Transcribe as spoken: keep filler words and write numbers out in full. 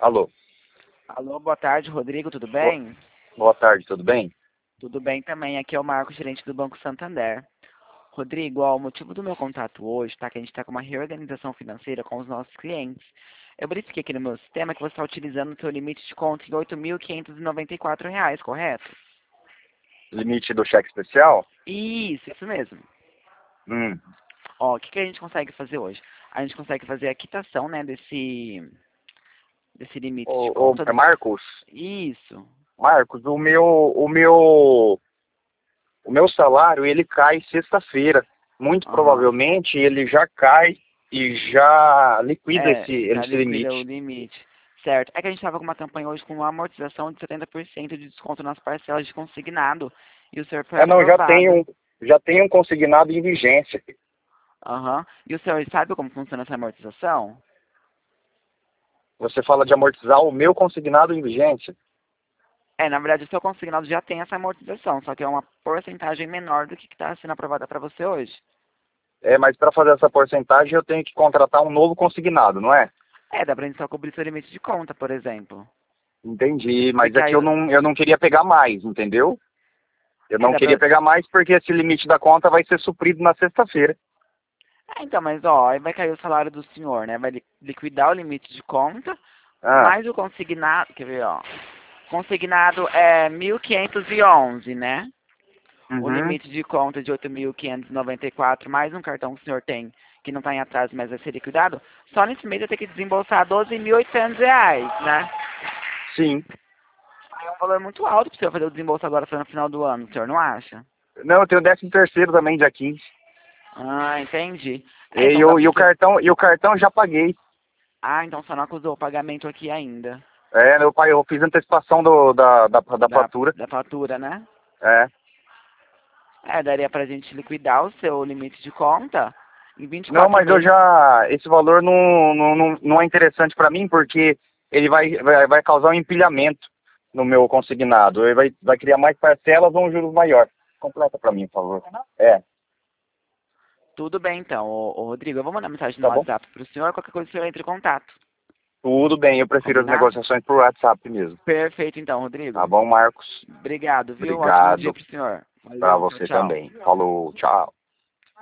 Alô, Alô, boa tarde, Rodrigo, tudo Bo- bem? boa tarde, tudo bem? Tudo bem também, aqui é o Marcos, gerente do Banco Santander. Rodrigo, ó, o motivo do meu contato hoje tá que a gente está com uma reorganização financeira com os nossos clientes. Eu verifiquei aqui no meu sistema que você está utilizando o seu limite de conta em oito mil quinhentos e noventa e quatro reais, correto? Limite do cheque especial? Isso, isso mesmo. Hum, Ó, o que, que a gente consegue fazer hoje? A gente consegue fazer a quitação, né, desse, desse limite de ô, ô, conta. é Marcos, Isso. Marcos, o meu, o meu, o meu salário, ele cai sexta-feira. Muito Aham. provavelmente ele já cai e já liquida É, esse, já esse liquida o limite. limite. Certo. É que a gente estava com uma campanha hoje com uma amortização de setenta por cento de desconto nas parcelas de consignado. E o senhor foi É, não, já aprovado. tenho, já tenho um consignado em vigência. Aham. E o senhor sabe como funciona essa amortização? Você fala de amortizar o meu consignado em vigência. É, na verdade, o seu consignado já tem essa amortização, só que é uma porcentagem menor do que está sendo aprovada para você hoje. É, mas para fazer essa porcentagem eu tenho que contratar um novo consignado, não é? É, dá pra gente só cobrir seu limite de conta, por exemplo. Entendi, mas Porque é aí, que eu não, eu não queria pegar mais, entendeu? Eu é, não dá queria pra... pegar mais porque esse limite da conta vai ser suprido na sexta-feira. É, então, mas ó, aí vai cair o salário do senhor, né? Vai li- liquidar o limite de conta, Ah, mais o consignado, quer ver, ó. Consignado é mil quinhentos e onze, né? O uhum. limite de conta de oito mil quinhentos e noventa e quatro, mais um cartão que o senhor tem, que não está em atraso, mas vai ser liquidado, só nesse mês vai ter que desembolsar doze mil e oitocentos reais, né? Sim. É um valor muito alto para o senhor fazer o desembolso agora só no final do ano, o senhor não acha? Não, eu tenho décimo terceiro também, dia quinze. Ah, entendi. É, E, então dá eu, para e o o senhor... cartão, e o cartão eu já paguei. Ah, então só não acusou o pagamento aqui ainda, É, meu pai, eu fiz antecipação do, da, da, da da, fatura. da fatura, né? É. É, daria pra gente liquidar o seu limite de conta em vinte e Não, quatro mas eu meses. já. Esse valor não, não, não, não é interessante para mim porque ele vai, vai, vai causar um empilhamento no meu consignado. Ele vai, vai criar mais parcelas ou um juros maior. Completa para mim, por favor. É, Tudo bem, então, ô, ô, Rodrigo. Eu vou mandar mensagem no tá bom? WhatsApp pro senhor. Qualquer coisa o senhor entre em contato. Tudo bem, eu prefiro as Combinado? negociações por WhatsApp mesmo. Perfeito, então, Tá Rodrigo. bom, Marcos? Obrigado, viu? Ótimo dia Obrigado pro senhor. para Valeu, tchau, você tchau. também. Falou, tchau.